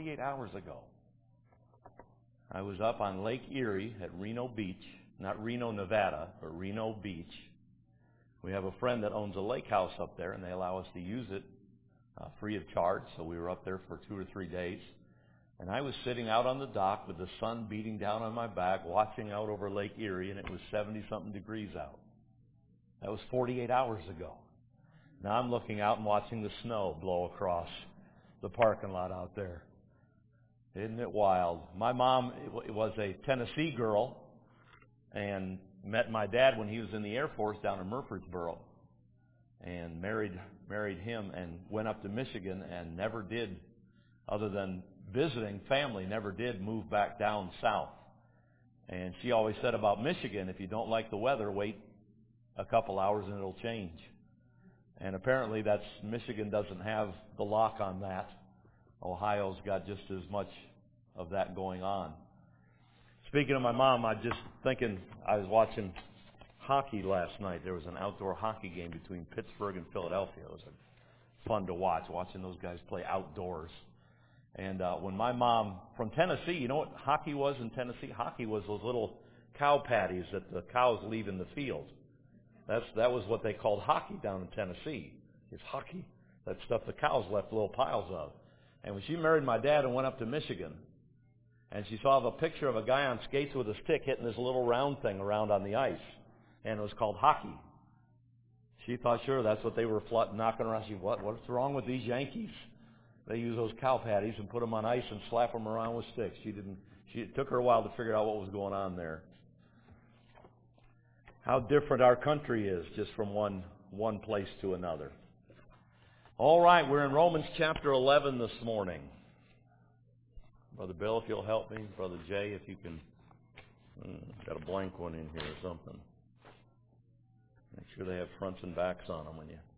48 hours ago, I was up on Lake Erie at Reno Beach, not Reno, Nevada, but Reno Beach. We have a friend that owns a lake house up there, and they allow us to use it free of charge. So we were up there for 2 or 3 days. And I was sitting out on the dock with the sun beating down on my back, watching out over Lake Erie, and it was 70-something degrees out. That was 48 hours ago. Now I'm looking out and watching the snow blow across the parking lot out there. Isn't it wild? My mom was a Tennessee girl and met my dad when he was in the Air Force down in Murfreesboro, and married him and went up to Michigan and never did, other than visiting family, never did move back down south. And she always said about Michigan, if you don't like the weather, wait a couple hours and it'll change. And apparently Michigan doesn't have the lock on that. Ohio's got just as much of that going on. Speaking of my mom, I was watching hockey last night. There was an outdoor hockey game between Pittsburgh and Philadelphia. It was fun to watching those guys play outdoors. And when my mom, from Tennessee, you know what hockey was in Tennessee? Hockey was those little cow patties that the cows leave in the field. That was what they called hockey down in Tennessee. It's hockey. That stuff the cows left little piles of. And when she married my dad and went up to Michigan, and she saw the picture of a guy on skates with a stick hitting this little round thing around on the ice, and it was called hockey. She thought, sure, that's what they were knocking around. She said, what's wrong with these Yankees? They use those cow patties and put them on ice and slap them around with sticks. It took her a while to figure out what was going on there. How different our country is just from one place to another. All right, we're in Romans chapter 11 this morning. Brother Bill, if you'll help me. Brother Jay, if you can. Got a blank one in here or something. Make sure they have fronts and backs on them when you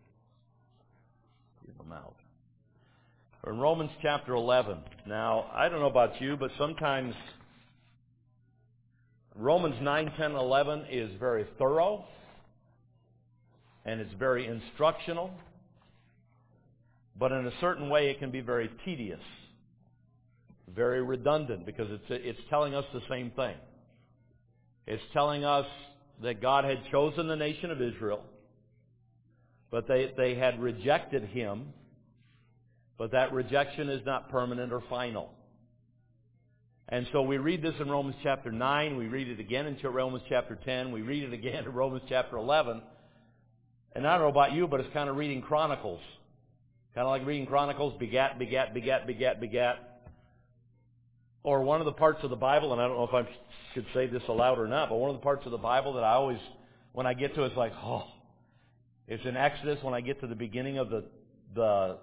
give them out. We're in Romans chapter 11. Now, I don't know about you, but sometimes Romans 9, 10, 11 is very thorough, and it's very instructional, but in a certain way it can be very tedious, very redundant, because it's telling us the same thing. It's telling us that God had chosen the nation of Israel, but they had rejected Him, but that rejection is not permanent or final. And so we read this in Romans chapter 9, we read it again in Romans chapter 10, we read it again in Romans chapter 11. And I don't know about you, but it's kind of reading Chronicles. Kind of like reading Chronicles, begat, begat, begat, begat, begat. Or one of the parts of the Bible, and I don't know if I should say this aloud or not, but one of the parts of the Bible that I always, when I get to it, it's like, it's in Exodus when I get to the beginning of the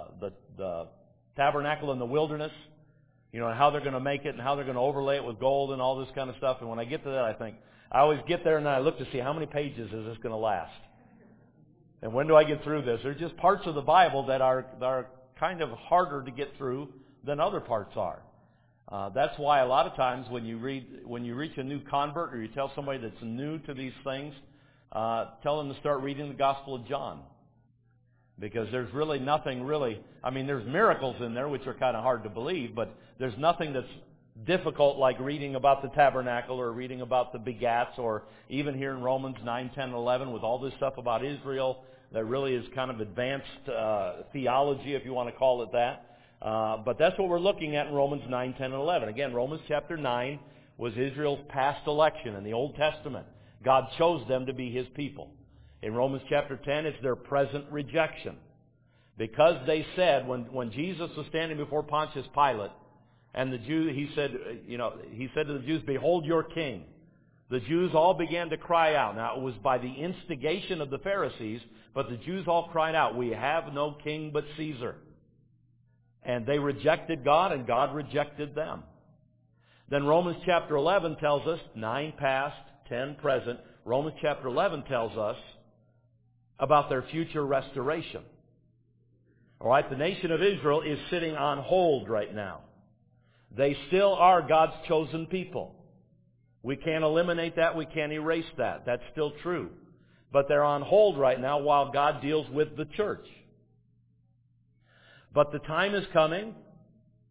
tabernacle in the wilderness, you know, and how they're going to make it and how they're going to overlay it with gold and all this kind of stuff. And when I get to that, I always get there and I look to see how many pages is this going to last. And when do I get through this? There's just parts of the Bible that are kind of harder to get through than other parts are. That's why a lot of times when you reach a new convert or you tell somebody that's new to these things, tell them to start reading the Gospel of John. Because there's really nothing there's miracles in there which are kind of hard to believe, but there's nothing that's difficult like reading about the tabernacle or reading about the begats, or even here in Romans 9, 10, 11 with all this stuff about Israel that really is kind of advanced theology, if you want to call it that. But that's what we're looking at in Romans 9, 10, and 11. Again, Romans chapter 9 was Israel's past election in the Old Testament. God chose them to be His people. In Romans chapter 10, it's their present rejection. Because they said, when Jesus was standing before Pontius Pilate, and he said to the Jews, "Behold your king." The Jews all began to cry out. Now, it was by the instigation of the Pharisees, but the Jews all cried out, "We have no king but Caesar." And they rejected God, and God rejected them. Then Romans chapter 11 tells us, 9 past, 10 present. Romans chapter 11 tells us about their future restoration. All right, the nation of Israel is sitting on hold right now. They still are God's chosen people. We can't eliminate that. We can't erase that. That's still true. But they're on hold right now while God deals with the church. But the time is coming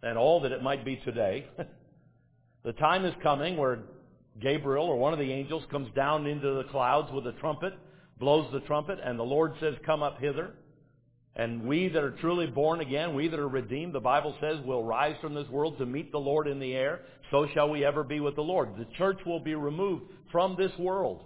and all that it might be today, the time is coming where Gabriel or one of the angels comes down into the clouds with a trumpet, blows the trumpet, and the Lord says, "Come up hither." And we that are truly born again, we that are redeemed, the Bible says, will rise from this world to meet the Lord in the air. So shall we ever be with the Lord. The church will be removed from this world.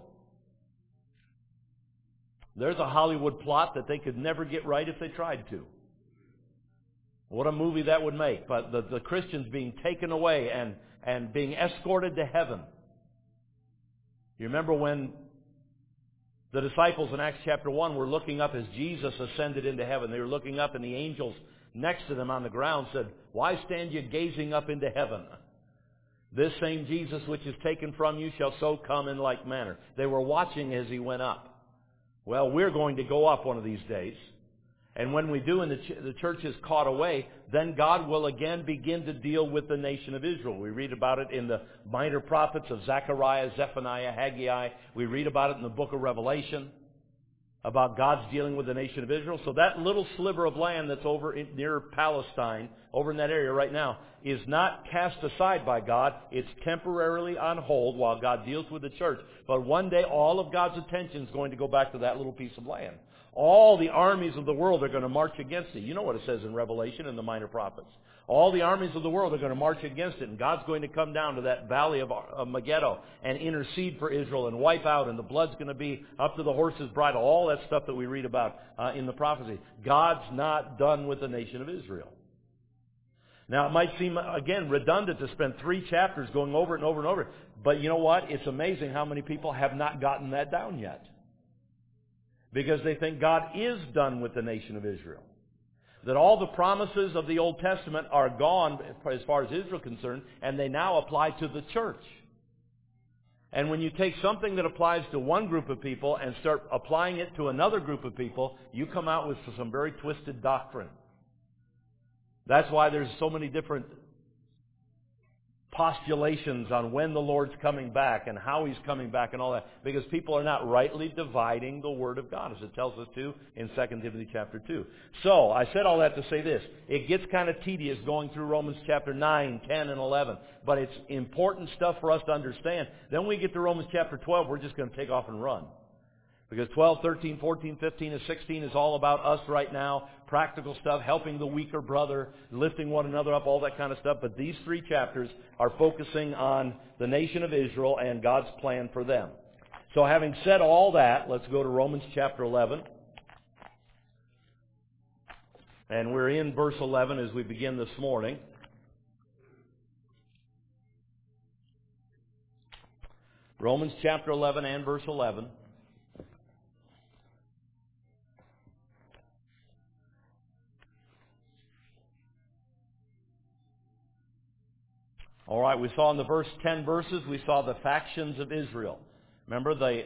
There's a Hollywood plot that they could never get right if they tried to. What a movie that would make. But the Christians being taken away and being escorted to heaven. You remember when the disciples in Acts chapter 1 were looking up as Jesus ascended into heaven. They were looking up and the angels next to them on the ground said, "Why stand you gazing up into heaven? This same Jesus which is taken from you shall so come in like manner." They were watching as he went up. Well, we're going to go up one of these days. And when we do and the church is caught away, then God will again begin to deal with the nation of Israel. We read about it in the minor prophets of Zechariah, Zephaniah, Haggai. We read about it in the book of Revelation, about God's dealing with the nation of Israel. So that little sliver of land that's over near Palestine, over in that area right now, is not cast aside by God. It's temporarily on hold while God deals with the church. But one day all of God's attention is going to go back to that little piece of land. All the armies of the world are going to march against it. You know what it says in Revelation in the minor prophets. All the armies of the world are going to march against it, and God's going to come down to that valley of Megiddo and intercede for Israel and wipe out, and the blood's going to be up to the horse's bridle, all that stuff that we read about in the prophecy. God's not done with the nation of Israel. Now, it might seem, again, redundant to spend 3 chapters going over it and over and over, but you know what? It's amazing how many people have not gotten that down yet. Because they think God is done with the nation of Israel. That all the promises of the Old Testament are gone as far as Israel is concerned, and they now apply to the church. And when you take something that applies to one group of people and start applying it to another group of people, you come out with some very twisted doctrine. That's why there's so many different postulations on when the Lord's coming back and how He's coming back and all that, because people are not rightly dividing the Word of God, as it tells us to in 2 Timothy chapter 2. So, I said all that to say this. It gets kind of tedious going through Romans chapter 9, 10, and 11, but it's important stuff for us to understand. Then we get to Romans chapter 12, we're just going to take off and run. Because 12, 13, 14, 15, and 16 is all about us right now, practical stuff, helping the weaker brother, lifting one another up, all that kind of stuff. But these 3 chapters are focusing on the nation of Israel and God's plan for them. So having said all that, let's go to Romans chapter 11. And we're in verse 11 as we begin this morning. Romans chapter 11 and verse 11. All right, we saw in the first 10 verses, we saw the factions of Israel. Remember the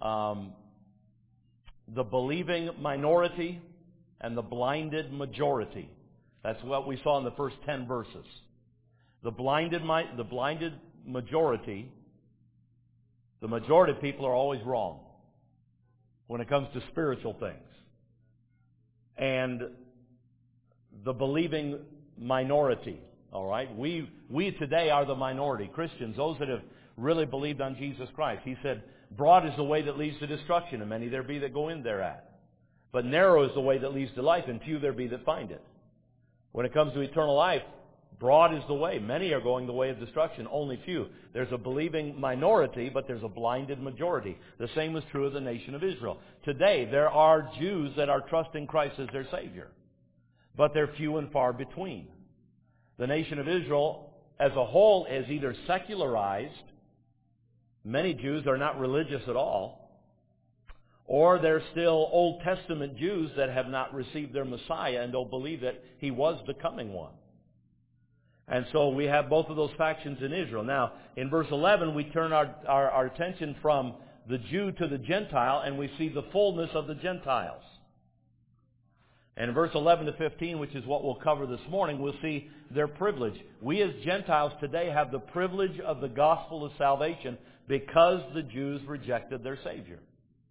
believing minority and the blinded majority. That's what we saw in the first 10 verses. The blinded majority, the majority of people are always wrong when it comes to spiritual things. And the believing minority. All right? We today are the minority. Christians, those that have really believed on Jesus Christ. He said, broad is the way that leads to destruction, and many there be that go in thereat. But narrow is the way that leads to life, and few there be that find it. When it comes to eternal life, broad is the way. Many are going the way of destruction, only few. There's a believing minority, but there's a blinded majority. The same is true of the nation of Israel. Today, there are Jews that are trusting Christ as their Savior, but they're few and far between. The nation of Israel as a whole is either secularized, many Jews are not religious at all, or they're still Old Testament Jews that have not received their Messiah and don't believe that He was the coming one. And so we have both of those factions in Israel. Now, in verse 11, we turn our attention from the Jew to the Gentile, and we see the fullness of the Gentiles. And in verse 11 to 15, which is what we'll cover this morning, we'll see their privilege. We as Gentiles today have the privilege of the gospel of salvation because the Jews rejected their Savior.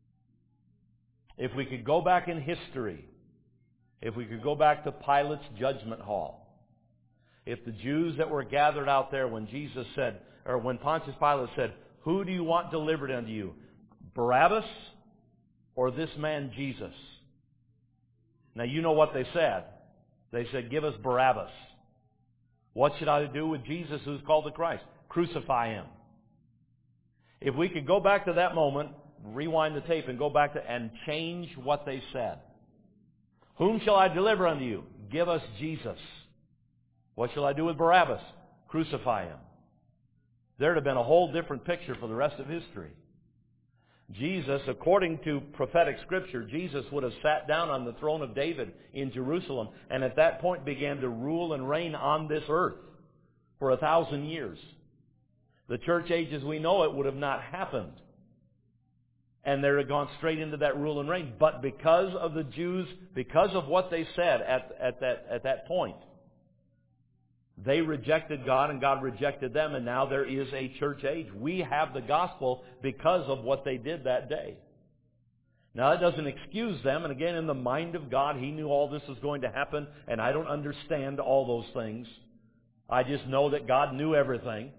If we could go back in history, if we could go back to Pilate's judgment hall, if the Jews that were gathered out there when Jesus said, or when Pontius Pilate said, "Who do you want delivered unto you? Barabbas or this man Jesus?" Now you know what they said. They said, "Give us Barabbas." What should I do with Jesus who's called the Christ? Crucify him. If we could go back to that moment, rewind the tape and go back to and change what they said. "Whom shall I deliver unto you? Give us Jesus." What shall I do with Barabbas? Crucify him. There'd have been a whole different picture for the rest of history. Jesus, according to prophetic scripture, Jesus would have sat down on the throne of David in Jerusalem and at that point began to rule and reign on this earth for 1,000 years. The church age as we know it would have not happened. And they'd have gone straight into that rule and reign. But because of the Jews, because of what they said at that point, they rejected God and God rejected them, and now there is a church age. We have the gospel because of what they did that day. Now that doesn't excuse them, and again, in the mind of God, He knew all this was going to happen, and I don't understand all those things. I just know that God knew everything.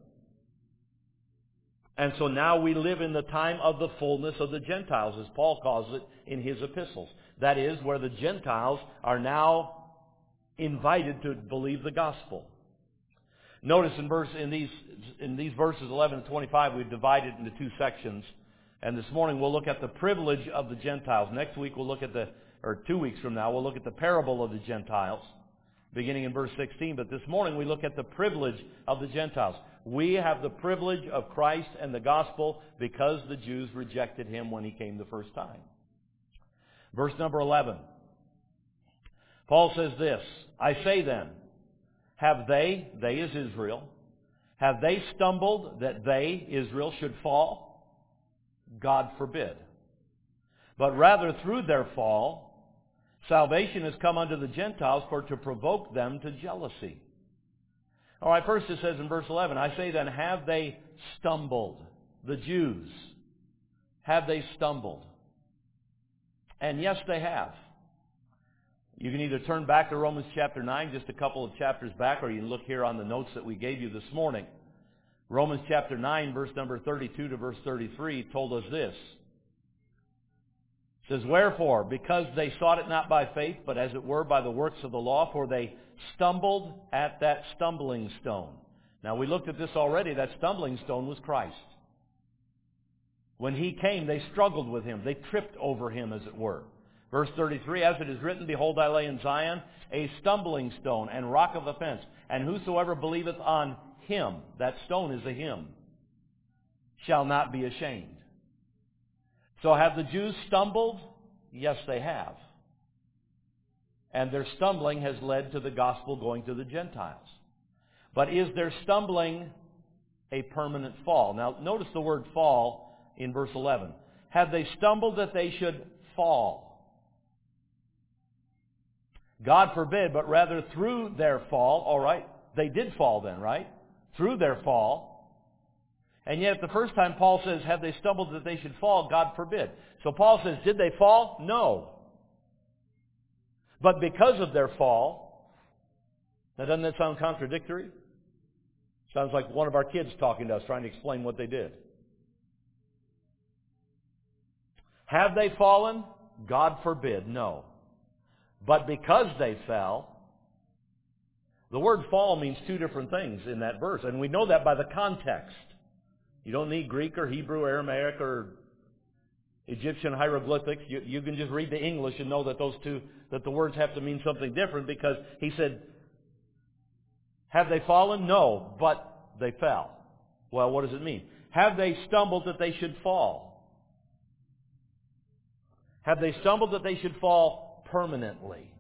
And so now we live in the time of the fullness of the Gentiles, as Paul calls it in his epistles. That is, where the Gentiles are now invited to believe the gospel. Notice in these verses 11 and 25, we've divided into two sections. And this morning we'll look at the privilege of the Gentiles. Next week we'll look at 2 weeks from now, we'll look at the parable of the Gentiles, beginning in verse 16. But this morning we look at the privilege of the Gentiles. We have the privilege of Christ and the gospel because the Jews rejected Him when He came the first time. Verse number 11. Paul says this, "I say then, have they is Israel, have they stumbled that they, Israel, should fall? God forbid. But rather through their fall, salvation has come unto the Gentiles for to provoke them to jealousy." All right, first it says in verse 11, "I say then, have they stumbled?" The Jews. Have they stumbled? And yes, they have. You can either turn back to Romans chapter 9, just a couple of chapters back, or you can look here on the notes that we gave you this morning. Romans chapter 9, verse number 32 to verse 33 told us this. It says, "Wherefore, because they sought it not by faith, but as it were by the works of the law, for they stumbled at that stumbling stone." Now we looked at this already. That stumbling stone was Christ. When He came, they struggled with Him. They tripped over Him, as it were. Verse 33, "As it is written, Behold, I lay in Zion a stumbling stone and rock of offense, and whosoever believeth on Him," that stone is a Him, "shall not be ashamed." So have the Jews stumbled? Yes, they have. And their stumbling has led to the gospel going to the Gentiles. But is their stumbling a permanent fall? Now, notice the word fall in verse 11. "Have they stumbled that they should fall?" God forbid, but rather through their fall. All right, they did fall then, right? Through their fall. And yet, the first time Paul says, "Have they stumbled that they should fall?" God forbid. So Paul says, did they fall? No. But because of their fall, now doesn't that sound contradictory? Sounds like one of our kids talking to us, trying to explain what they did. Have they fallen? God forbid, no. But because they fell, the word fall means two different things in that verse. And we know that by the context. You don't need Greek or Hebrew, Aramaic or Egyptian hieroglyphics. You can just read the English and know that that the words have to mean something different, because he said, have they fallen? No, but they fell. Well, what does it mean? Have they stumbled that they should fall? Have they stumbled that they should fall permanently?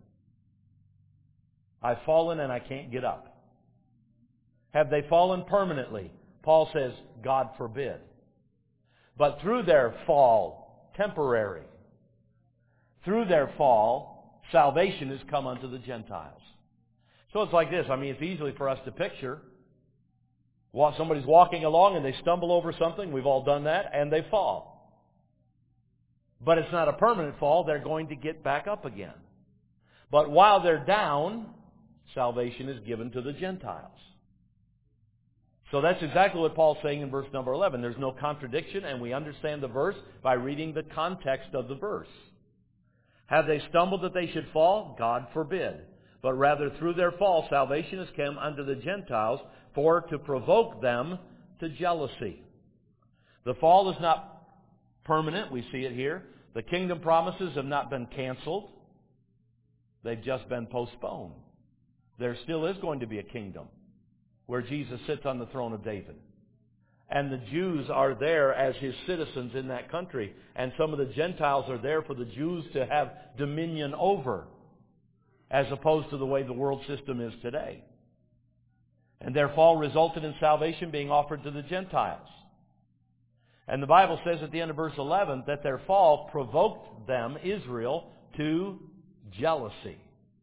I've fallen and I can't get up. Have they fallen permanently? Paul says, God forbid. But through their fall, temporary, through their fall, salvation has come unto the Gentiles. So it's like this. I mean, it's easily for us to picture. Somebody's walking along and they stumble over something. We've all done that. And they fall. But it's not a permanent fall. They're going to get back up again. But while they're down, salvation is given to the Gentiles. So that's exactly what Paul's saying in verse number 11. There's no contradiction, and we understand the verse by reading the context of the verse. Have they stumbled that they should fall? God forbid. But rather through their fall, salvation has come unto the Gentiles for to provoke them to jealousy. The fall is not permanent. We see it here. The kingdom promises have not been canceled. They've just been postponed. There still is going to be a kingdom where Jesus sits on the throne of David. And the Jews are there as His citizens in that country. And some of the Gentiles are there for the Jews to have dominion over, as opposed to the way the world system is today. And their fall resulted in salvation being offered to the Gentiles. And the Bible says at the end of verse 11 that their fall provoked them, Israel, to jealousy.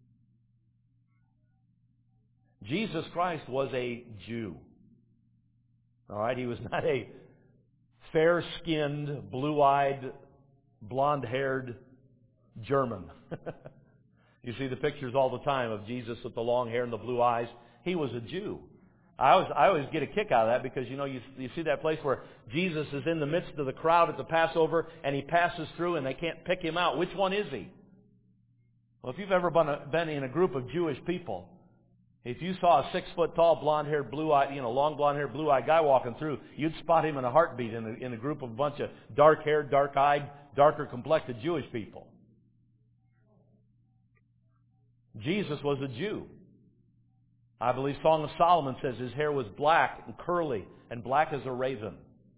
Jesus Christ was a Jew. All right, He was not a fair-skinned, blue-eyed, blonde-haired German. You see the pictures all the time of Jesus with the long hair and the blue eyes. He was a Jew. I always get a kick out of that because, you see that place where Jesus is in the midst of the crowd at the Passover and He passes through and they can't pick Him out. Which one is He? Well, if you've ever been in a group of Jewish people, if you saw a 6-foot-tall, blonde-haired, blue-eyed, long blonde-haired, blue-eyed guy walking through, you'd spot him in a heartbeat in a group of a bunch of dark-haired, dark-eyed, darker-complected Jewish people. Jesus was a Jew. I believe Song of Solomon says His hair was black and curly and black as a raven.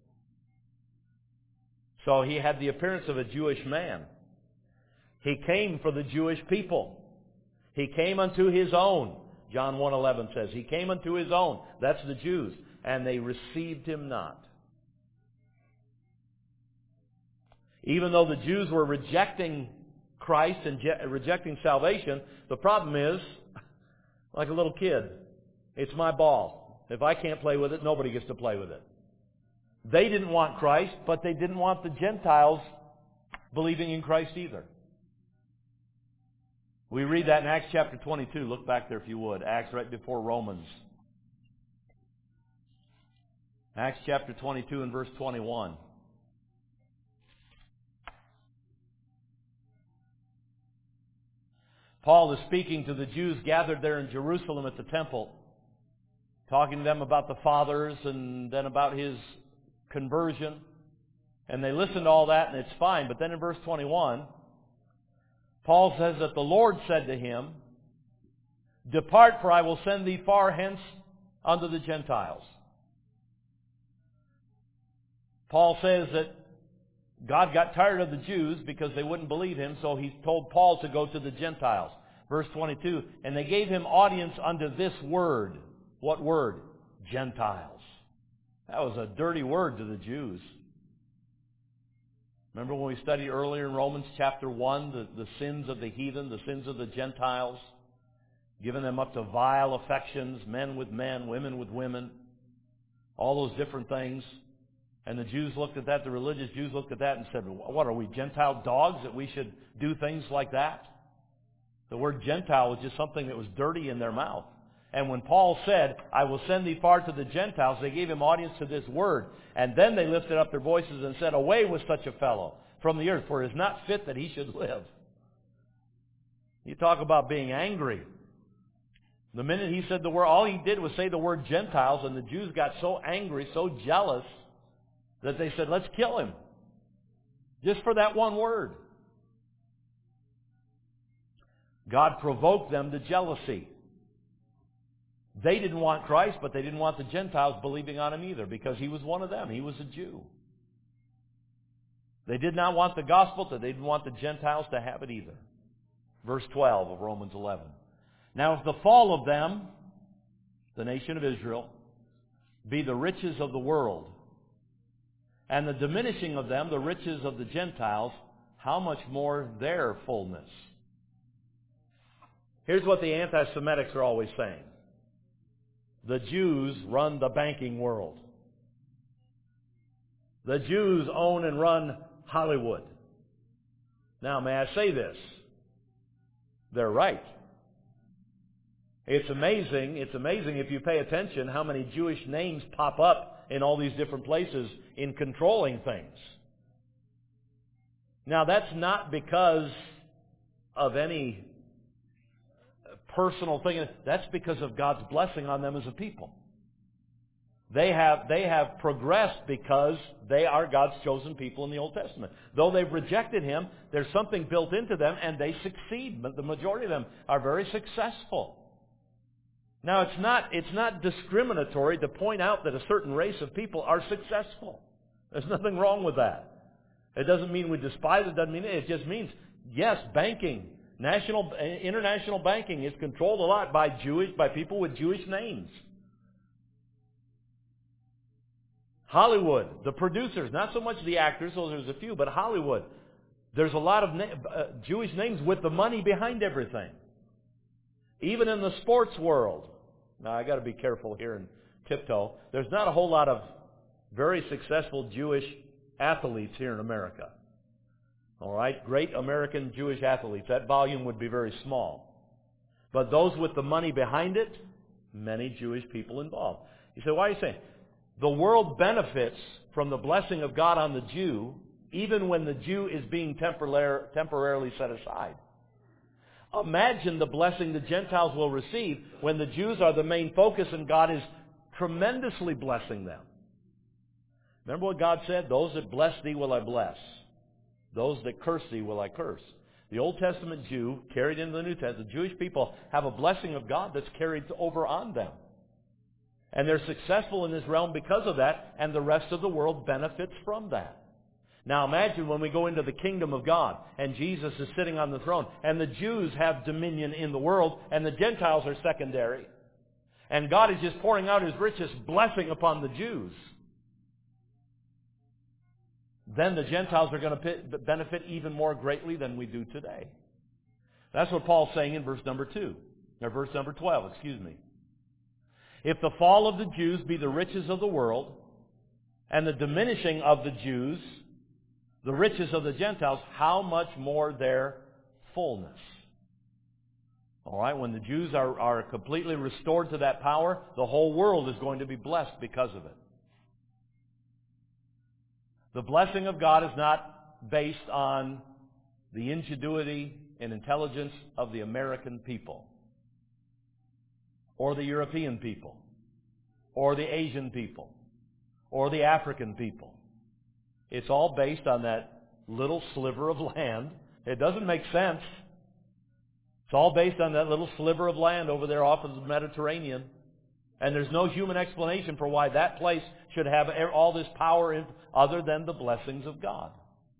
So He had the appearance of a Jewish man. He came for the Jewish people. He came unto His own. John 1:11 says, He came unto His own. That's the Jews. And they received Him not. Even though the Jews were rejecting Christ and rejecting salvation, the problem is, like a little kid, it's my ball. If I can't play with it, nobody gets to play with it. They didn't want Christ, but they didn't want the Gentiles believing in Christ either. We read that in Acts chapter 22. Look back there if you would. Acts right before Romans. Acts chapter 22 and verse 21. Paul is speaking to the Jews gathered there in Jerusalem at the temple, talking to them about the fathers and then about his conversion. And they listen to all that and it's fine. But then in verse 21, Paul says that the Lord said to him, Depart, for I will send thee far hence unto the Gentiles. Paul says that God got tired of the Jews because they wouldn't believe Him, so He told Paul to go to the Gentiles. Verse 22, and they gave him audience unto this word. What word? Gentiles. That was a dirty word to the Jews. Remember when we studied earlier in Romans chapter 1, the sins of the heathen, the sins of the Gentiles, giving them up to vile affections, men with men, women with women, all those different things. And the Jews looked at that, the religious Jews looked at that and said, what are we, Gentile dogs that we should do things like that? The word Gentile was just something that was dirty in their mouth. And when Paul said, I will send thee far to the Gentiles, they gave him audience to this word. And then they lifted up their voices and said, Away with such a fellow from the earth, for it is not fit that he should live. You talk about being angry. The minute he said the word, all he did was say the word Gentiles, and the Jews got so angry, so jealous, that they said, let's kill him. Just for that one word. God provoked them to jealousy. They didn't want Christ, but they didn't want the Gentiles believing on Him either, because He was one of them. He was a Jew. They did not want the gospel, so they didn't want the Gentiles to have it either. Verse 12 of Romans 11. Now if the fall of them, the nation of Israel, be the riches of the world, and the diminishing of them, the riches of the Gentiles, how much more their fullness? Here's what the anti-Semitics are always saying. The Jews run the banking world. The Jews own and run Hollywood. Now, may I say this? They're right. It's amazing if you pay attention how many Jewish names pop up in all these different places in controlling things. Now, that's not because of any personal thing. That's because of God's blessing on them as a people. They have progressed because they are God's chosen people in the Old Testament. Though they've rejected Him, there's something built into them, and they succeed. But the majority of them are very successful. Now, it's not discriminatory to point out that a certain race of people are successful. There's nothing wrong with that. It doesn't mean we despise it. Doesn't mean it. It just means, yes, banking, international banking is controlled a lot by people with Jewish names. Hollywood, the producers, not so much the actors, though there's a few, but Hollywood, there's a lot of Jewish names with the money behind everything. Even in the sports world. Now, I got to be careful here and tiptoe. There's not a whole lot of very successful Jewish athletes here in America. All right? Great American Jewish athletes. That volume would be very small. But those with the money behind it, many Jewish people involved. You say, why are you saying? The world benefits from the blessing of God on the Jew, even when the Jew is being temporarily set aside. Imagine the blessing the Gentiles will receive when the Jews are the main focus and God is tremendously blessing them. Remember what God said? Those that bless thee will I bless. Those that curse thee will I curse. The Old Testament Jew carried into the New Testament, the Jewish people have a blessing of God that's carried over on them. And they're successful in this realm because of that, and the rest of the world benefits from that. Now imagine when we go into the kingdom of God, and Jesus is sitting on the throne, and the Jews have dominion in the world, and the Gentiles are secondary. And God is just pouring out His richest blessing upon the Jews. Then the Gentiles are going to benefit even more greatly than we do today. That's what Paul's saying in verse number 12, excuse me. If the fall of the Jews be the riches of the world, and the diminishing of the Jews, the riches of the Gentiles, how much more their fullness? All right, when the Jews are completely restored to that power, the whole world is going to be blessed because of it. The blessing of God is not based on the ingenuity and intelligence of the American people, or the European people, or the Asian people, or the African people. It's all based on that little sliver of land. It doesn't make sense. It's all based on that little sliver of land over there off of the Mediterranean. And there's no human explanation for why that place should have all this power other than the blessings of God.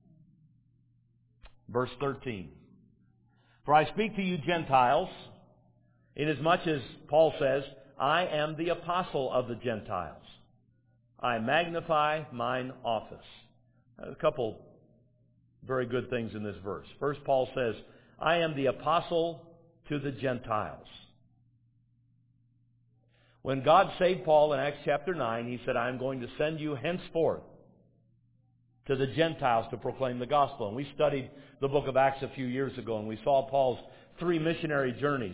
Verse 13. For I speak to you Gentiles, inasmuch as Paul says, I am the apostle of the Gentiles. I magnify mine office. A couple very good things in this verse. First, Paul says, I am the apostle to the Gentiles. When God saved Paul in Acts chapter 9, He said, I am going to send you henceforth to the Gentiles to proclaim the gospel. And we studied the book of Acts a few years ago, and we saw Paul's 3 missionary journeys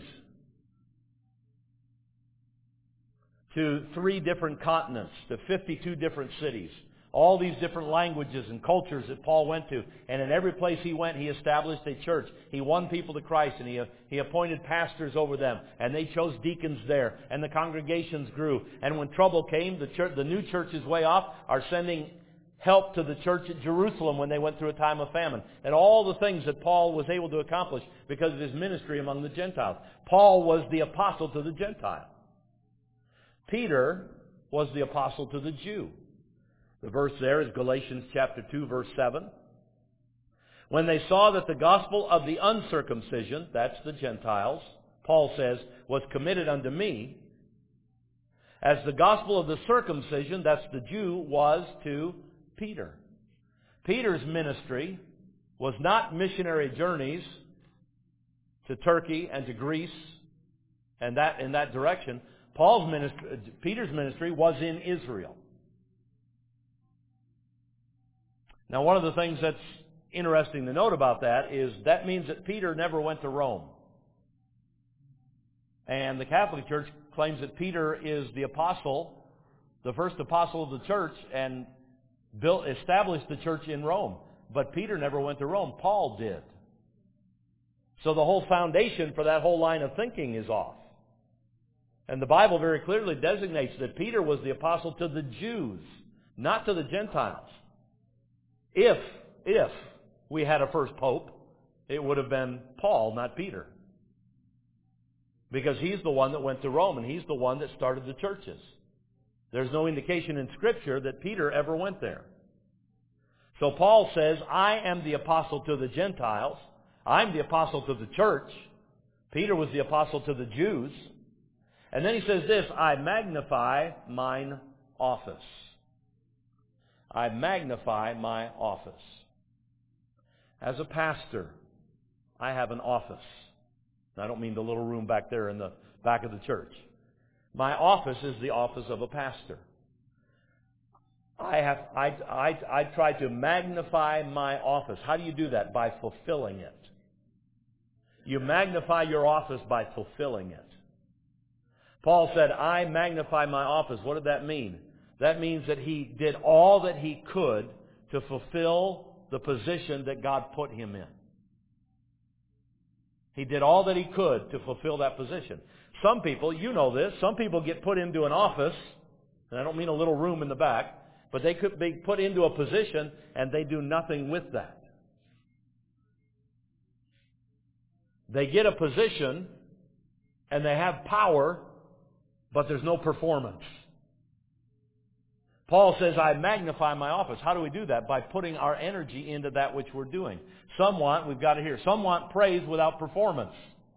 to 3 different continents, to 52 different cities. All these different languages and cultures that Paul went to. And in every place he went, he established a church. He won people to Christ, and he appointed pastors over them. And they chose deacons there. And the congregations grew. And when trouble came, the new churches way off are sending help to the church at Jerusalem when they went through a time of famine. And all the things that Paul was able to accomplish because of his ministry among the Gentiles. Paul was the apostle to the Gentile. Peter was the apostle to the Jew. The verse there is Galatians chapter 2, verse 7. When they saw that the gospel of the uncircumcision, that's the Gentiles, Paul says, was committed unto me, as the gospel of the circumcision, that's the Jew, was to Peter. Peter's ministry was not missionary journeys to Turkey and to Greece and in that direction. Peter's ministry was in Israel. Now, one of the things that's interesting to note about that is that means that Peter never went to Rome. And the Catholic Church claims that Peter is the apostle, the first apostle of the church, and established the church in Rome. But Peter never went to Rome. Paul did. So the whole foundation for that whole line of thinking is off. And the Bible very clearly designates that Peter was the apostle to the Jews, not to the Gentiles. If we had a first pope, it would have been Paul, not Peter. Because he's the one that went to Rome, and he's the one that started the churches. There's no indication in Scripture that Peter ever went there. So Paul says, I am the apostle to the Gentiles. I'm the apostle to the church. Peter was the apostle to the Jews. And then he says this, I magnify mine office. I magnify my office. As a pastor, I have an office. I don't mean the little room back there in the back of the church. My office is the office of a pastor. I try to magnify my office. How do you do that? By fulfilling it. You magnify your office by fulfilling it. Paul said, I magnify my office. What did that mean? That means that he did all that he could to fulfill the position that God put him in. He did all that he could to fulfill that position. Some people, you know this, some people get put into an office, and I don't mean a little room in the back, but they could be put into a position and they do nothing with that. They get a position and they have power, but there's no performance. Paul says, I magnify my office. How do we do that? By putting our energy into that which we're doing. Some want praise without performance.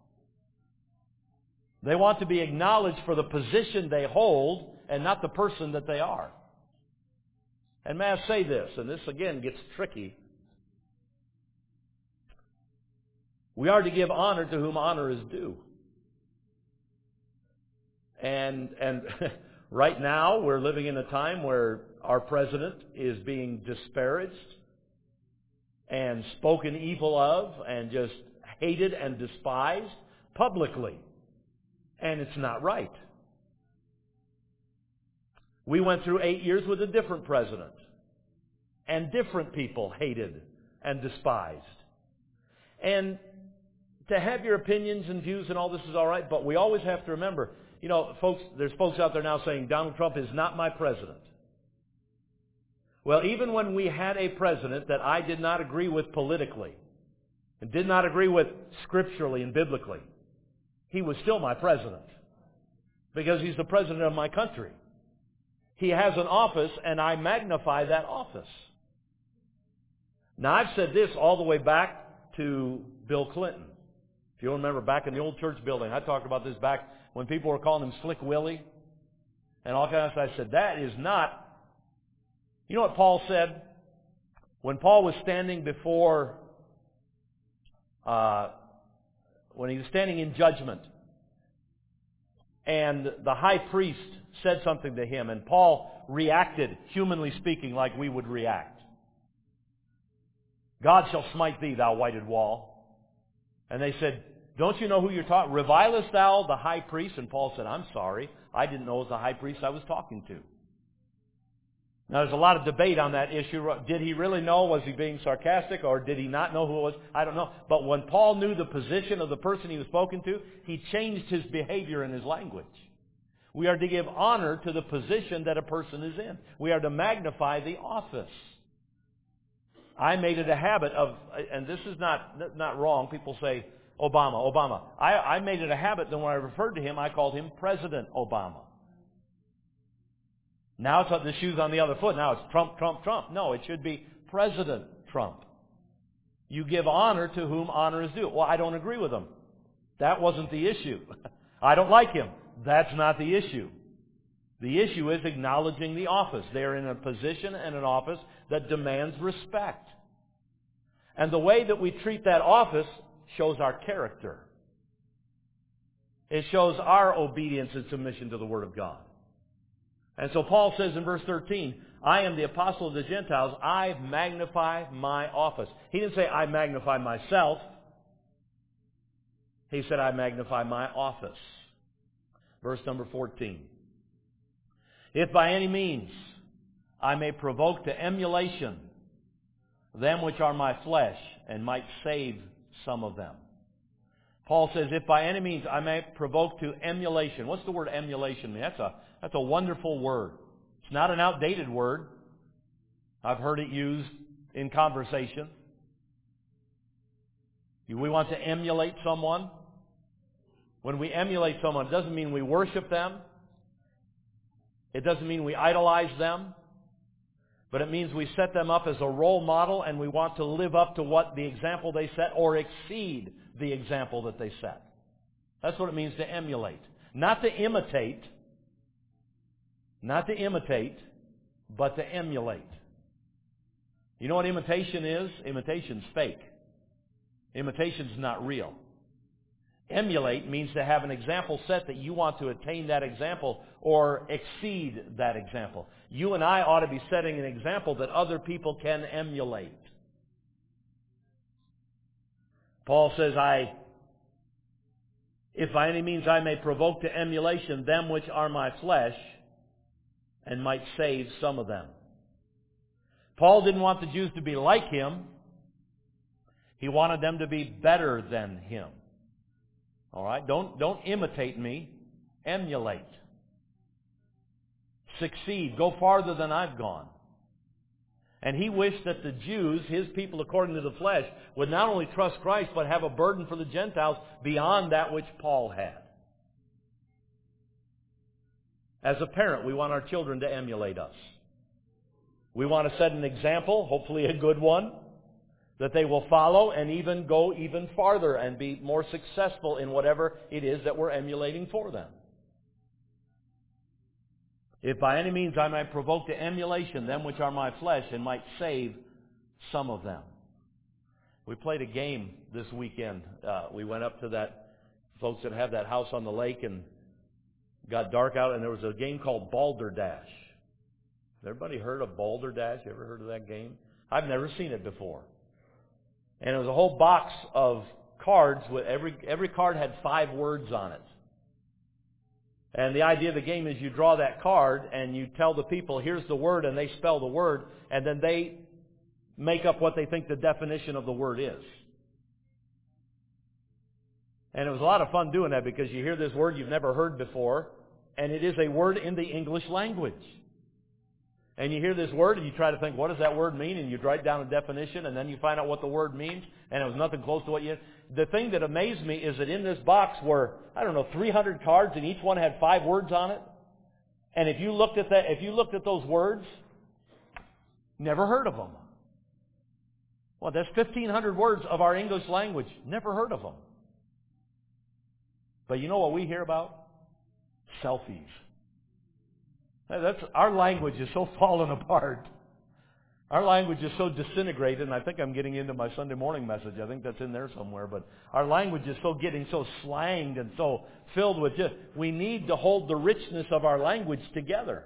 They want to be acknowledged for the position they hold and not the person that they are. And may I say this, and this again gets tricky. We are to give honor to whom honor is due. And right now, we're living in a time where our president is being disparaged and spoken evil of and just hated and despised publicly. And it's not right. We went through 8 years with a different president. And different people hated and despised. And to have your opinions and views and all this is all right, but we always have to remember, you know, folks, there's folks out there now saying Donald Trump is not my president. Well, even when we had a president that I did not agree with politically and did not agree with scripturally and biblically, he was still my president because he's the president of my country. He has an office and I magnify that office. Now, I've said this all the way back to Bill Clinton. If you remember back in the old church building, I talked about this back when people were calling him Slick Willie and all kinds of stuff. I said, that is not... You know what Paul said? When Paul was standing before... when he was standing in judgment and the high priest said something to him and Paul reacted, humanly speaking, like we would react. God shall smite thee, thou whited wall. And they said, don't you know who you're talking? Revilest thou the high priest? And Paul said, I'm sorry. I didn't know it was the high priest I was talking to. Now, there's a lot of debate on that issue. Did he really know? Was he being sarcastic? Or did he not know who it was? I don't know. But when Paul knew the position of the person he was spoken to, he changed his behavior and his language. We are to give honor to the position that a person is in. We are to magnify the office. I made it a habit of, and this is not wrong, people say, Obama. I made it a habit that when I referred to him, I called him President Obama. Now it's the shoe's on the other foot. Now it's Trump. No, it should be President Trump. You give honor to whom honor is due. Well, I don't agree with him. That wasn't the issue. I don't like him. That's not the issue. The issue is acknowledging the office. They're in a position and an office that demands respect. And the way that we treat that office shows our character. It shows our obedience and submission to the Word of God. And so Paul says in verse 13, I am the apostle of the Gentiles. I magnify my office. He didn't say I magnify myself. He said I magnify my office. Verse number 14. If by any means I may provoke to emulation them which are my flesh, and might save some of them. Paul says, if by any means I may provoke to emulation. What's the word emulation mean? That's a wonderful word. It's not an outdated word. I've heard it used in conversation. We want to emulate someone. When we emulate someone, it doesn't mean we worship them. It doesn't mean we idolize them. But it means we set them up as a role model, and we want to live up to what the example they set or exceed the example that they set. That's what it means to emulate. Not to imitate. Not to imitate, but to emulate. You know what imitation is? Imitation's fake. Imitation's not real. Emulate means to have an example set that you want to attain that example or exceed that example. You and I ought to be setting an example that other people can emulate. Paul says, if by any means I may provoke to emulation them which are my flesh, and might save some of them. Paul didn't want the Jews to be like him. He wanted them to be better than him. All right? Don't imitate me. Emulate. Succeed. Go farther than I've gone. And he wished that the Jews, his people according to the flesh, would not only trust Christ, but have a burden for the Gentiles beyond that which Paul had. As a parent, we want our children to emulate us. We want to set an example, hopefully a good one, that they will follow and even go even farther and be more successful in whatever it is that we're emulating for them. If by any means I might provoke to emulation them which are my flesh, and might save some of them. We played a game this weekend. We went up to that, folks that have that house on the lake, and got dark out, and there was a game called Balderdash. Everybody heard of Balderdash? You ever heard of that game? I've never seen it before. And it was a whole box of cards with every card had 5 words on it. And the idea of the game is you draw that card and you tell the people, here's the word, and they spell the word, and then they make up what they think the definition of the word is. And it was a lot of fun doing that because you hear this word you've never heard before, and it is a word in the English language. And you hear this word and you try to think, what does that word mean? And you write down a definition, and then you find out what the word means, and it was nothing close to what you... The thing that amazed me is that in this box were, 300 cards, and each one had 5 words on it. And if you looked at those words, never heard of them. Well, that's 1,500 words of our English language. Never heard of them. But you know what we hear about? Selfies. Our language is so fallen apart. Our language is so disintegrated, and I think I'm getting into my Sunday morning message. I think that's in there somewhere. But our language is getting so slanged and so filled with we need to hold the richness of our language together.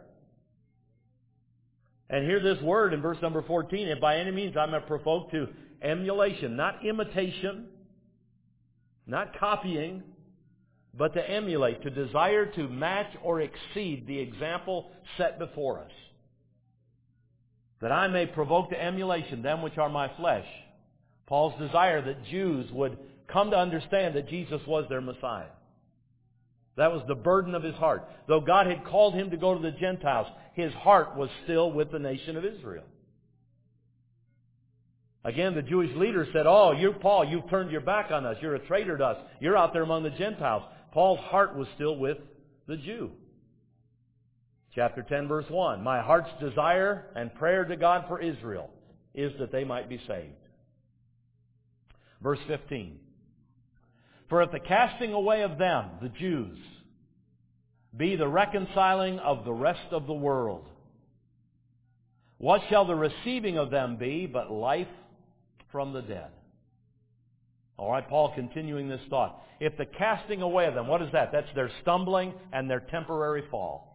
And hear this word in verse number 14. If by any means I may provoke to emulation, not imitation, not copying, but to emulate, to desire to match or exceed the example set before us. That I may provoke to emulation them which are my flesh. Paul's desire that Jews would come to understand that Jesus was their Messiah. That was the burden of his heart. Though God had called him to go to the Gentiles, his heart was still with the nation of Israel. Again, the Jewish leaders said, Paul, you've turned your back on us. You're a traitor to us. You're out there among the Gentiles. Paul's heart was still with the Jew. Chapter 10, verse 1. My heart's desire and prayer to God for Israel is that they might be saved. Verse 15. For if the casting away of them, the Jews, be the reconciling of the rest of the world, what shall the receiving of them be but life from the dead? All right, Paul continuing this thought. If the casting away of them, what is that? That's their stumbling and their temporary fall.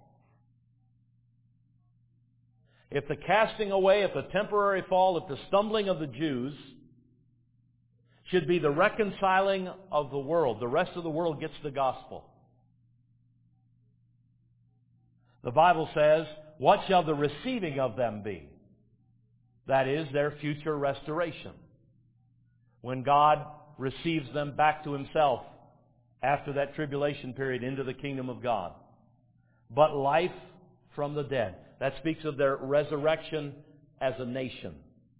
If the casting away, if the temporary fall, if the stumbling of the Jews should be the reconciling of the world, the rest of the world gets the gospel. The Bible says, what shall the receiving of them be? That is, their future restoration. When God receives them back to Himself after that tribulation period into the kingdom of God. But life from the dead. That speaks of their resurrection as a nation.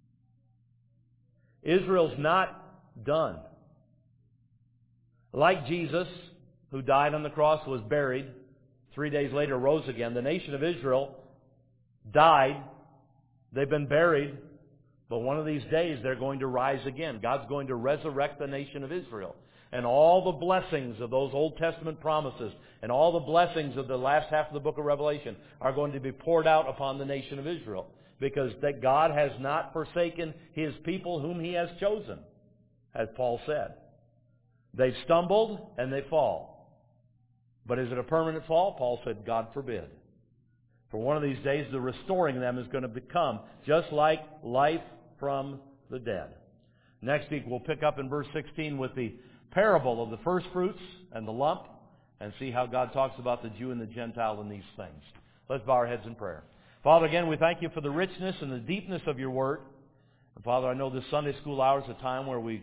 Israel's not done. Like Jesus, who died on the cross, was buried, 3 days later rose again, the nation of Israel died. They've been buried. But one of these days they're going to rise again. God's going to resurrect the nation of Israel. And all the blessings of those Old Testament promises and all the blessings of the last half of the book of Revelation are going to be poured out upon the nation of Israel. Because that God has not forsaken His people whom He has chosen, as Paul said. They've stumbled and they fall. But is it a permanent fall? Paul said, God forbid. For one of these days, the restoring them is going to become just like life from the dead. Next week, we'll pick up in verse 16 with the parable of the first fruits and the lump and see how God talks about the Jew and the Gentile in these things. Let's bow our heads in prayer. Father, again, we thank You for the richness and the deepness of Your Word. And Father, I know this Sunday school hour is a time where we